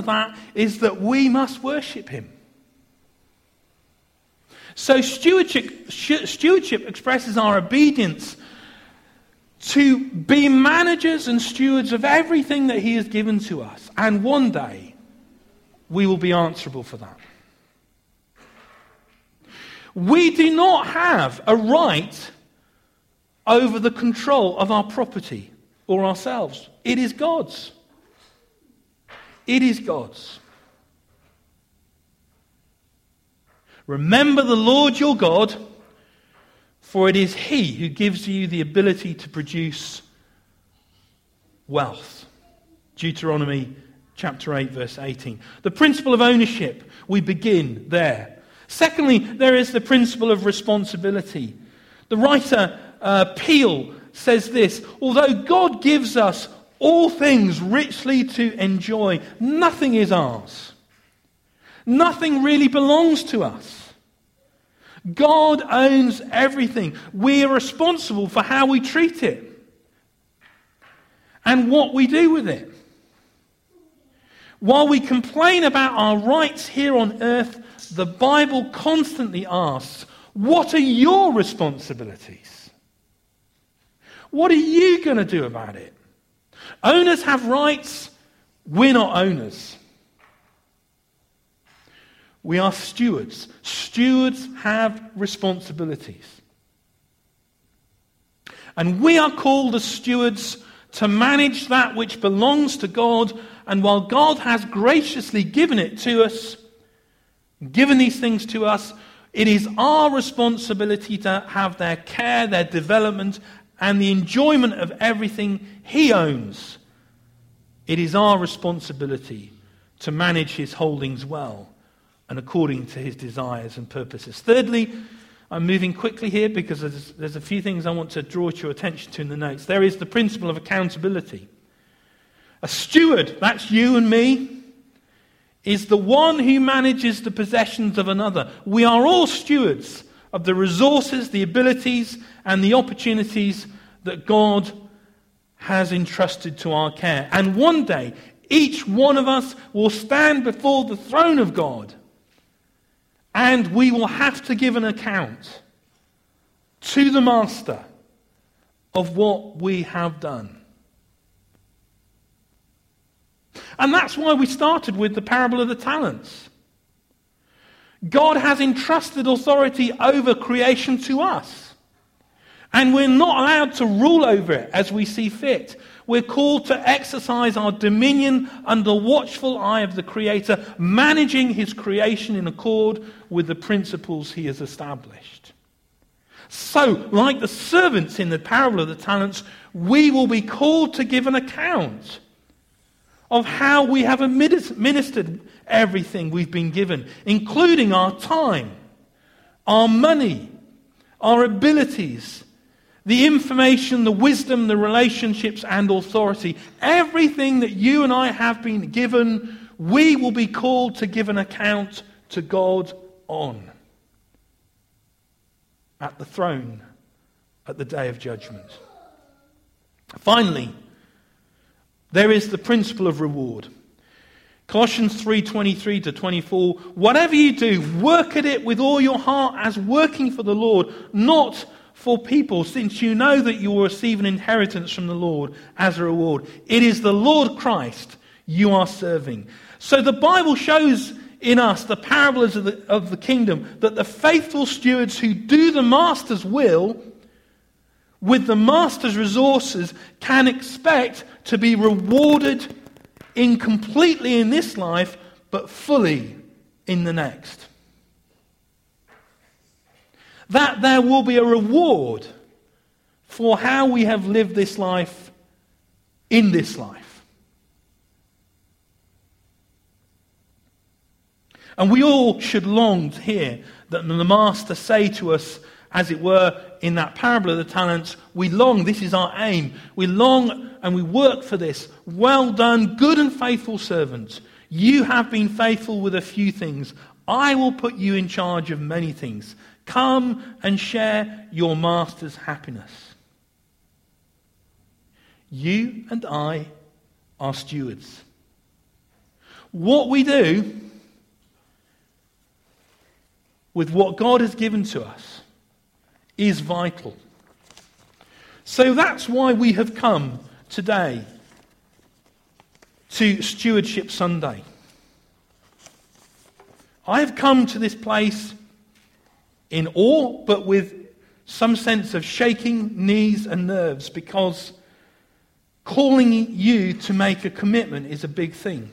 that is that we must worship him. So stewardship expresses our obedience to be managers and stewards of everything that he has given to us. And one day, we will be answerable for that. We do not have a right over the control of our property or ourselves. It is God's. It is God's. Remember the Lord your God, for it is he who gives you the ability to produce wealth. Deuteronomy chapter 8, verse 18. The principle of ownership, we begin there. Secondly, there is the principle of responsibility. The writer Peel says this: although God gives us all things richly to enjoy, nothing is ours. Nothing really belongs to us. God owns everything. We are responsible for how we treat it and what we do with it. While we complain about our rights here on earth, the Bible constantly asks, what are your responsibilities? What are you going to do about it? Owners have rights. We're not owners. We are stewards. Stewards have responsibilities. And we are called as stewards to manage that which belongs to God. And while God has graciously given it to us, given these things to us, it is our responsibility to have their care, their development, and the enjoyment of everything he owns. It is our responsibility to manage his holdings well and according to his desires and purposes. Thirdly, I'm moving quickly here because there's a few things I want to draw your attention to in the notes. There is the principle of accountability. A steward, that's you and me, is the one who manages the possessions of another. We are all stewards of the resources, the abilities, and the opportunities that God has entrusted to our care. And one day, each one of us will stand before the throne of God, and we will have to give an account to the Master of what we have done. And that's why we started with the parable of the talents. God has entrusted authority over creation to us. And we're not allowed to rule over it as we see fit. We're called to exercise our dominion under the watchful eye of the Creator, managing his creation in accord with the principles he has established. So, like the servants in the parable of the talents, we will be called to give an account of how we have administered everything we've been given, including our time, our money, our abilities, the information, the wisdom, the relationships, and authority. Everything that you and I have been given, we will be called to give an account to God on at the throne at the day of judgment. Finally, there is the principle of reward. Colossians 3:23 to 24. Whatever you do, work at it with all your heart as working for the Lord, not for people, since you know that you will receive an inheritance from the Lord as a reward. It is the Lord Christ you are serving. So the Bible shows in us the parables of the kingdom that the faithful stewards who do the Master's will with the Master's resources can expect to be rewarded incompletely in this life, but fully in the next. That there will be a reward for how we have lived this life in this life. And we all should long to hear that the Master say to us, as it were, in that parable of the talents, we long, this is our aim, we long and we work for this. Well done, good and faithful servant. You have been faithful with a few things. I will put you in charge of many things. Come and share your Master's happiness. You and I are stewards. What we do with what God has given to us is vital. So that's why we have come today to Stewardship Sunday. I have come to this place in awe, but with some sense of shaking knees and nerves, because calling you to make a commitment is a big thing.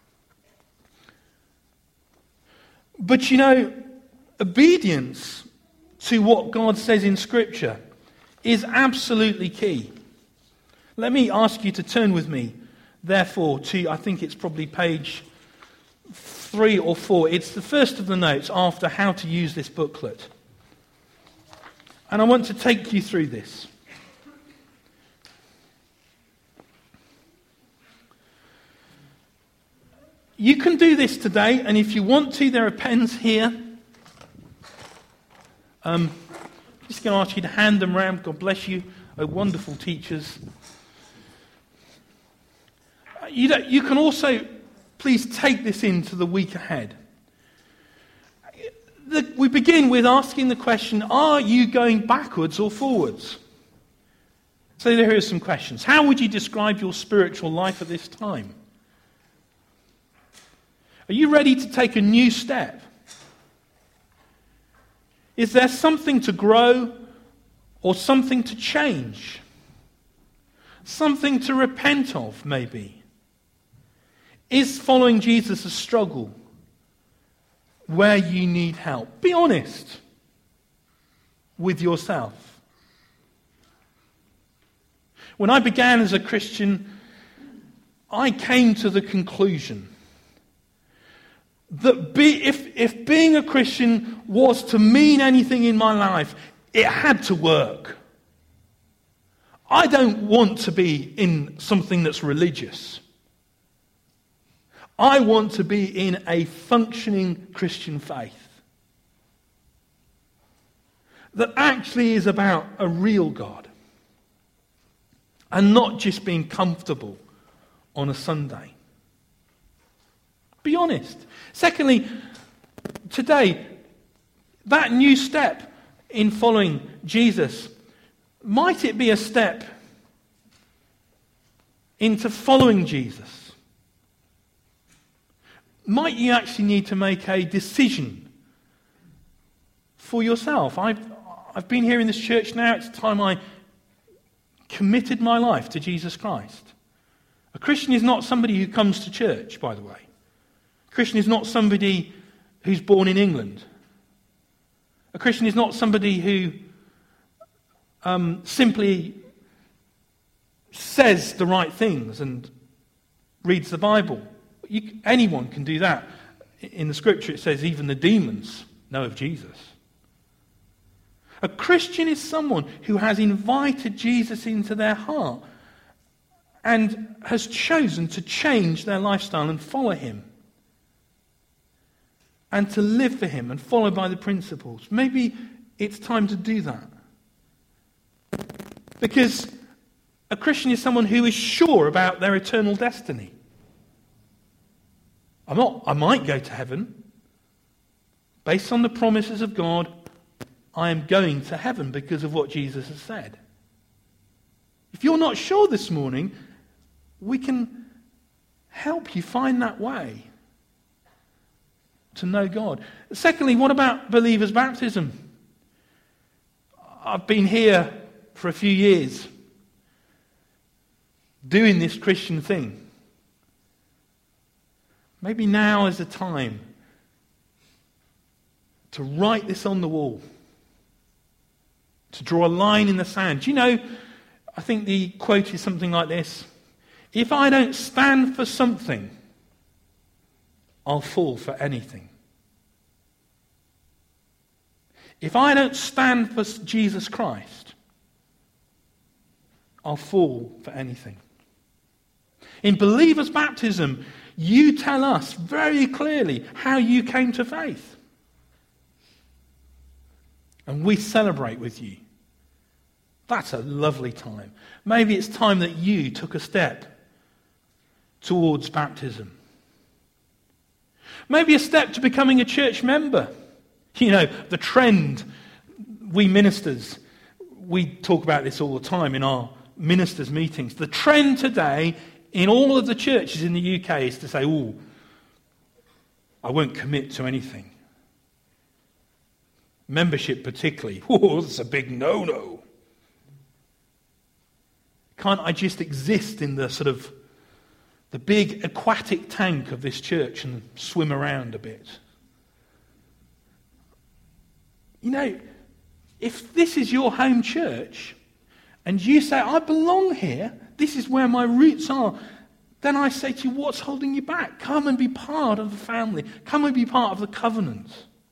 But you know, obedience to what God says in Scripture is absolutely key. Let me ask you to turn with me, therefore, to, I think it's probably page 3 or 4. It's the first of the notes after how to use this booklet. And I want to take you through this. You can do this today, and if you want to, there are pens here. I'm just going to ask you to hand them round. God bless you. Oh, wonderful teachers. You can also, please take this into the week ahead. We begin with asking the question, are you going backwards or forwards? So here are some questions. How would you describe your spiritual life at this time? Are you ready to take a new step? Is there something to grow or something to change? Something to repent of, maybe? Is following Jesus a struggle where you need help? Be honest with yourself. When I began as a Christian, I came to the conclusion that if being a Christian was to mean anything in my life, it had to work. I don't want to be in something that's religious. I want to be in a functioning Christian faith that actually is about a real God and not just being comfortable on a Sunday. Be honest. Secondly, today, that new step in following Jesus, might it be a step into following Jesus? Might you actually need to make a decision for yourself? I've been here in this church now. It's time I committed my life to Jesus Christ. A Christian is not somebody who comes to church, by the way. A Christian is not somebody who's born in England. A Christian is not somebody who simply says the right things and reads the Bible. Anyone can do that. In the Scripture it says even the demons know of Jesus. A Christian is someone who has invited Jesus into their heart and has chosen to change their lifestyle and follow him. And to live for him and follow by the principles. Maybe it's time to do that. Because a Christian is someone who is sure about their eternal destiny. I might go to heaven. Based on the promises of God, I am going to heaven because of what Jesus has said. If you're not sure this morning, we can help you find that way to know God. Secondly, what about believers' baptism? I've been here for a few years doing this Christian thing. Maybe now is the time to write this on the wall, to draw a line in the sand. Do you know, I think the quote is something like this: if I don't stand for something, I'll fall for anything. If I don't stand for Jesus Christ, I'll fall for anything. In believers' baptism, you tell us very clearly how you came to faith. And we celebrate with you. That's a lovely time. Maybe it's time that you took a step towards baptism. Maybe a step to becoming a church member. You know, the trend, we ministers, we talk about this all the time in our ministers' meetings. The trend today in all of the churches in the UK is to say, oh, I won't commit to anything. Membership particularly. Oh, that's a big no-no. Can't I just exist in the sort of the big aquatic tank of this church and swim around a bit? You know, if this is your home church and you say, I belong here, this is where my roots are, then I say to you, what's holding you back? Come and be part of the family. Come and be part of the covenant.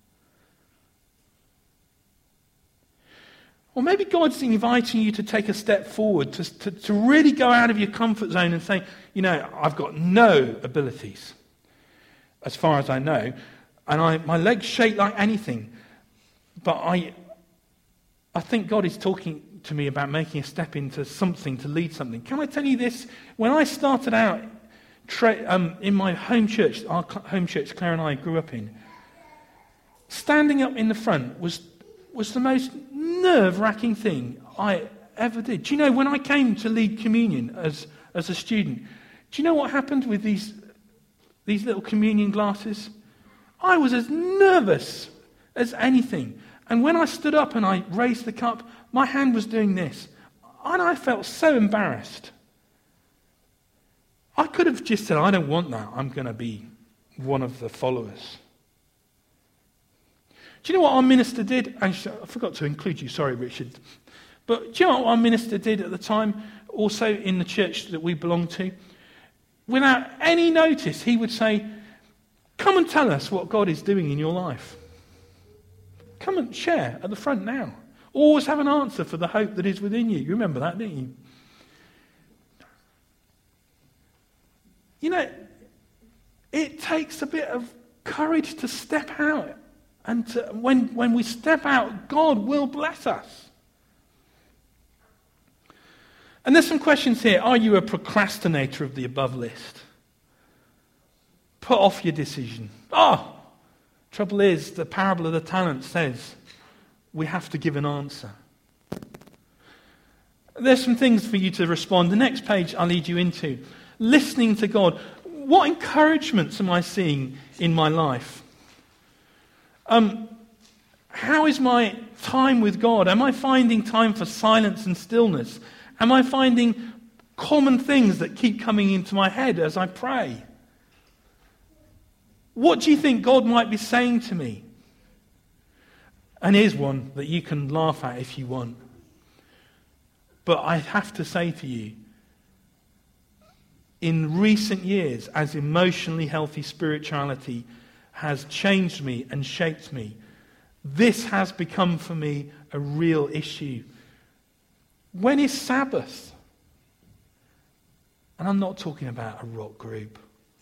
Or maybe God's inviting you to take a step forward, to really go out of your comfort zone and say, you know, I've got no abilities, as far as I know, and my legs shake like anything, but I think God is talking to me about making a step into something, to lead something. Can I tell you this? When I started out in my home church, our home church Claire and I grew up in, standing up in the front was the most nerve-wracking thing I ever did. Do you know, when I came to lead communion as a student, do you know what happened with these little communion glasses? I was as nervous as anything. And when I stood up and I raised the cup, my hand was doing this. And I felt so embarrassed. I could have just said, I don't want that. I'm going to be one of the followers. Do you know what our minister did? Actually, I forgot to include you. Sorry, Richard. But do you know what our minister did at the time, also in the church that we belonged to? Without any notice, he would say, come and tell us what God is doing in your life. Come and share at the front now. Always have an answer for the hope that is within you. You remember that, didn't you? You know, it takes a bit of courage to step out. And when we step out, God will bless us. And there's some questions here. Are you a procrastinator of the above list? Put off your decision. Trouble is, the parable of the talents says we have to give an answer. There's some things for you to respond. The next page I'll lead you into. Listening to God. What encouragements am I seeing in my life? How is my time with God? Am I finding time for silence and stillness? Am I finding common things that keep coming into my head as I pray? What do you think God might be saying to me? And here's one that you can laugh at if you want. But I have to say to you, in recent years, as emotionally healthy spirituality has changed me and shaped me, this has become for me a real issue. When is Sabbath? And I'm not talking about a rock group.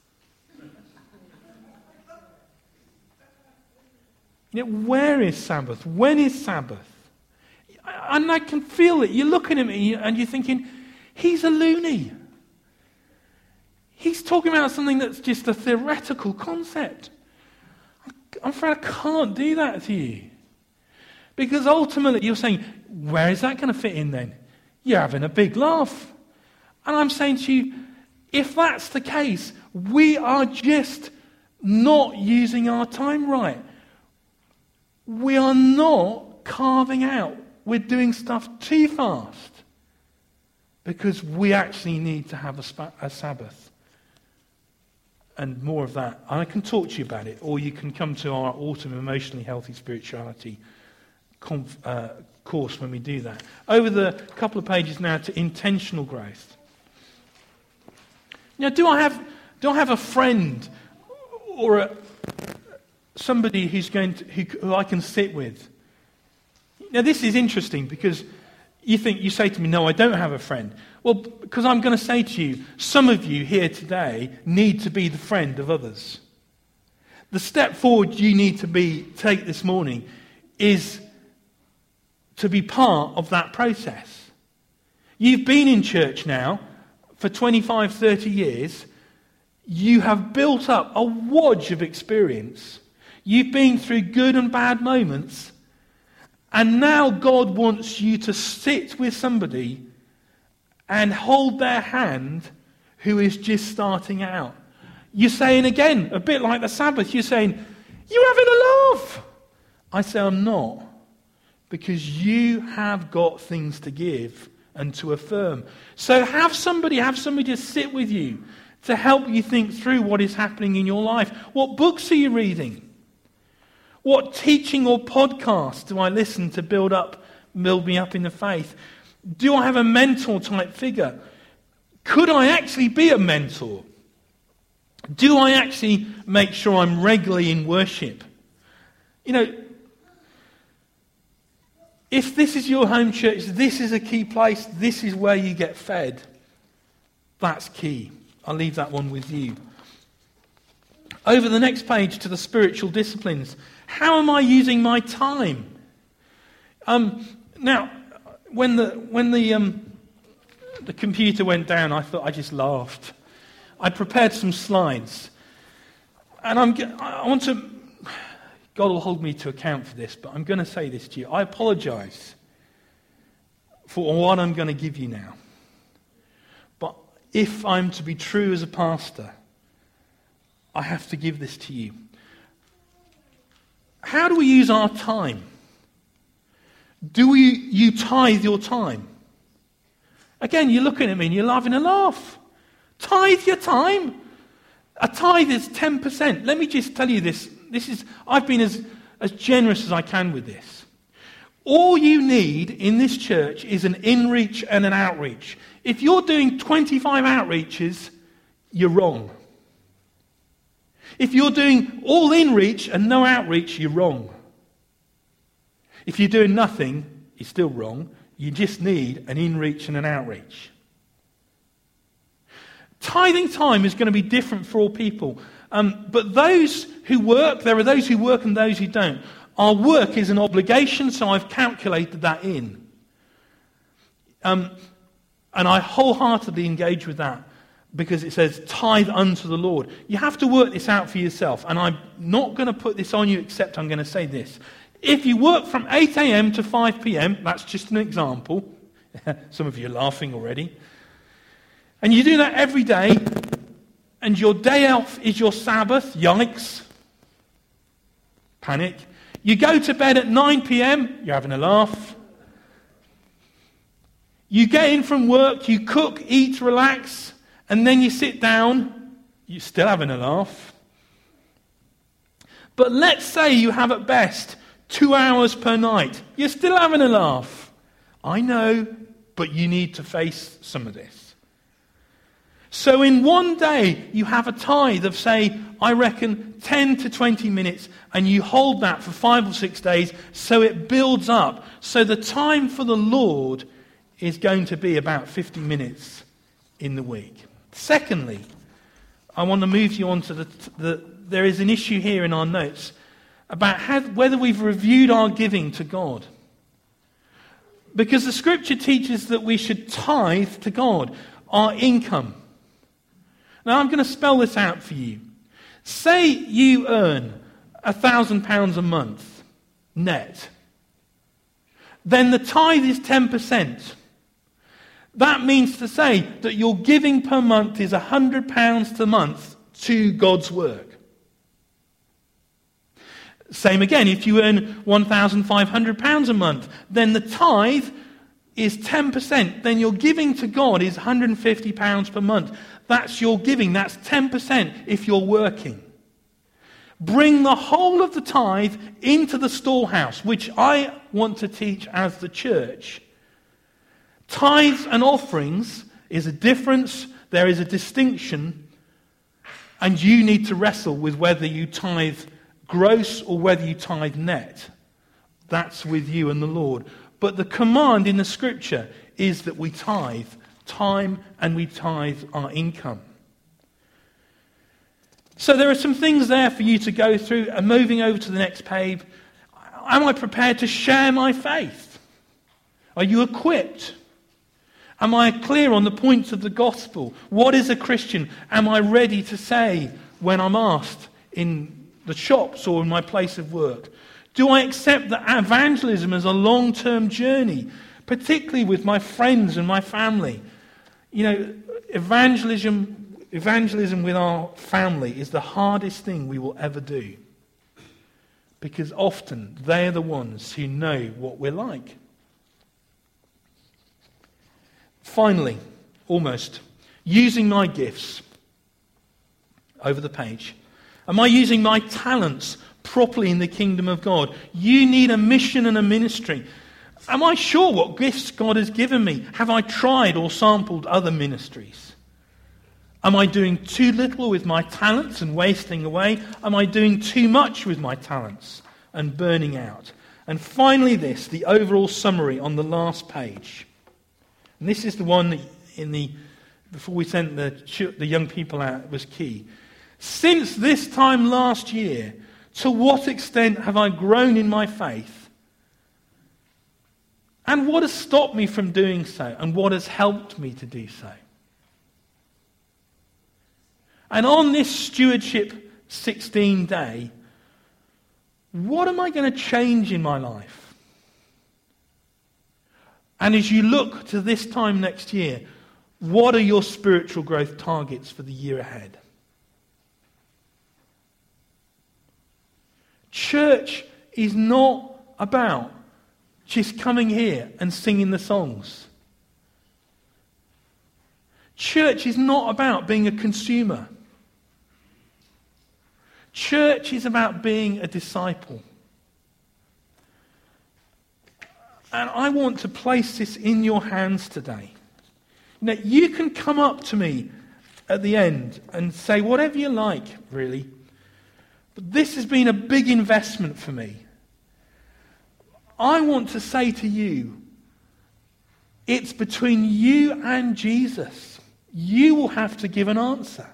You know, where is Sabbath? When is Sabbath? And I can feel it. You're looking at me and you're thinking, he's a loony. He's talking about something that's just a theoretical concept. I'm afraid I can't do that to you. Because ultimately you're saying, where is that going to fit in then? You're having a big laugh. And I'm saying to you, if that's the case, we are just not using our time right. We are not carving out. We're doing stuff too fast. Because we actually need to have a Sabbath. And more of that. And I can talk to you about it. Or you can come to our Autumn Emotionally Healthy Spirituality course when we do that. Over the couple of pages now to intentional growth. Now, do I have a friend or somebody who I can sit with? Now, this is interesting because you say to me, no, I don't have a friend. Well, because I'm going to say to you, some of you here today need to be the friend of others. The step forward you need to take this morning is to be part of that process. You've been in church now for 25, 30 years. you have built up a wodge of experience. You've been through good and bad moments. And now God wants you to sit with somebody and hold their hand who is just starting out. You're saying again, a bit like the Sabbath, you're saying, you're having a laugh. I say, I'm not. Because you have got things to give and to affirm. So have somebody just sit with you to help you think through what is happening in your life. What books are you reading? What teaching or podcast do I listen to build me up in the faith? Do I have a mentor type figure? Could I actually be a mentor? Do I actually make sure I'm regularly in worship? You know, if this is your home church, this is a key place, this is where you get fed. That's key. I'll leave that one with you. Over the next page to the spiritual disciplines. How am I using my time? Now, when the computer went down, I just laughed. I prepared some slides, and I want to. God will hold me to account for this, but I'm going to say this to you. I apologize for what I'm going to give you now. But if I'm to be true as a pastor, I have to give this to you. How do we use our time? Do you tithe your time? Again, you're looking at me and you're having a laugh. Tithe your time. A tithe is 10%. Let me just tell you this. I've been as generous as I can with this. All you need in this church is an in-reach and an outreach. If you're doing 25 outreaches, you're wrong. If you're doing all in-reach and no outreach, you're wrong. If you're doing nothing, you're still wrong. You just need an in-reach and an outreach. Tithing time is going to be different for all people. But those who work, there are those who work and those who don't. Our work is an obligation, so I've calculated that in. And I wholeheartedly engage with that because it says, tithe unto the Lord. You have to work this out for yourself. And I'm not going to put this on you, except I'm going to say this. If you work from 8 a.m. to 5 p.m., that's just an example. Some of you are laughing already. And you do that every day, and your day off is your Sabbath, yikes, panic. You go to bed at 9 p.m., you're having a laugh. You get in from work, you cook, eat, relax, and then you sit down, you're still having a laugh. But let's say you have at best 2 hours per night, you're still having a laugh. I know, but you need to face some of this. So in one day, you have a tithe of, say, I reckon 10 to 20 minutes, and you hold that for 5 or 6 days, so it builds up. So the time for the Lord is going to be about 50 minutes in the week. Secondly, I want to move you on to there is an issue here in our notes about whether we've reviewed our giving to God. Because the scripture teaches that we should tithe to God, our income. Now I'm going to spell this out for you. Say you earn £1,000 a month net. Then the tithe is 10%. That means to say that your giving per month is £100 per month to God's work. Same again, if you earn £1,500 a month, then the tithe is 10%. Then your giving to God is £150 per month. That's your giving. That's 10% if you're working. Bring the whole of the tithe into the storehouse, which I want to teach as the church. Tithes and offerings is a difference. There is a distinction. And you need to wrestle with whether you tithe gross or whether you tithe net. That's with you and the Lord. But the command in the scripture is that we tithe time and we tithe our income. So there are some things there for you to go through. And moving over to the next page, am I prepared to share my faith? Are you equipped? Am I clear on the points of the gospel? What is a Christian? Am I ready to say when I'm asked in the shops or in my place of work? Do I accept that evangelism is a long-term journey, particularly with my friends and my family? You know, evangelism with our family is the hardest thing we will ever do, because often they are the ones who know what we're like. Finally, almost, using my gifts. Over the page. Am I using my talents properly in the kingdom of God? You need a mission and a ministry. Am I sure what gifts God has given me? Have I tried or sampled other ministries? Am I doing too little with my talents and wasting away? Am I doing too much with my talents and burning out? And finally this, the overall summary on the last page. And this is the one that before we sent the young people out was key. Since this time last year, to what extent have I grown in my faith? And what has stopped me from doing so? And what has helped me to do so? And on this Stewardship 16 day, what am I going to change in my life? And as you look to this time next year, what are your spiritual growth targets for the year ahead? Church is not about just coming here and singing the songs. Church is not about being a consumer. Church is about being a disciple. And I want to place this in your hands today. Now, you can come up to me at the end and say whatever you like, really. But this has been a big investment for me. I want to say to you, it's between you and Jesus. You will have to give an answer.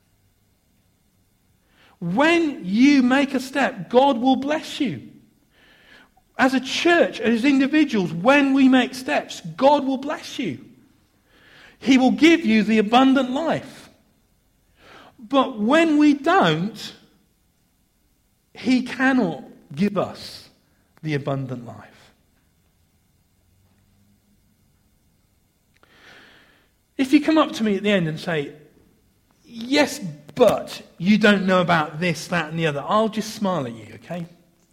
When you make a step, God will bless you. As a church, as individuals, when we make steps, God will bless you. He will give you the abundant life. But when we don't, He cannot give us the abundant life. If you come up to me at the end and say, yes, but you don't know about this, that, and the other, I'll just smile at you, okay?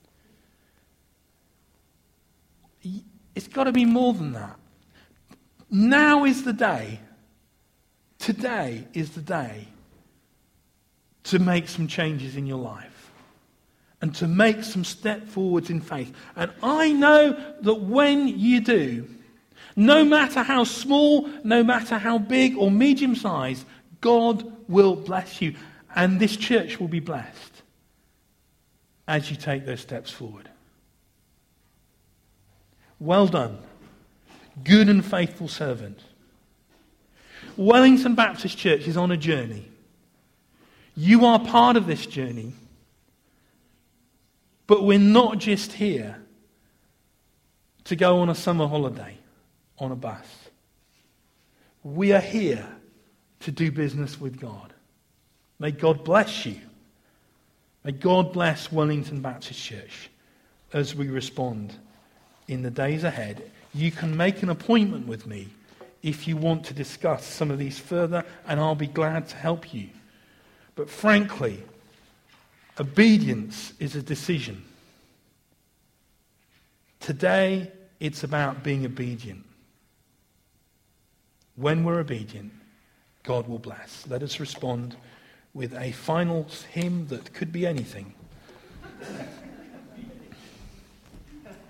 It's got to be more than that. Now is the day. Today is the day to make some changes in your life and to make some step forwards in faith. And I know that when you do, no matter how small, no matter how big or medium size, God will bless you. And this church will be blessed as you take those steps forward. Well done, good and faithful servant. Wellington Baptist Church is on a journey. You are part of this journey. But we're not just here to go on a summer holiday on a bus. We are here to do business with God. May God bless you. May God bless Wellington Baptist Church as we respond in the days ahead. You can make an appointment with me if you want to discuss some of these further, and I'll be glad to help you. But frankly, obedience is a decision. Today, it's about being obedient. When we're obedient, God will bless. Let us respond with a final hymn that could be anything.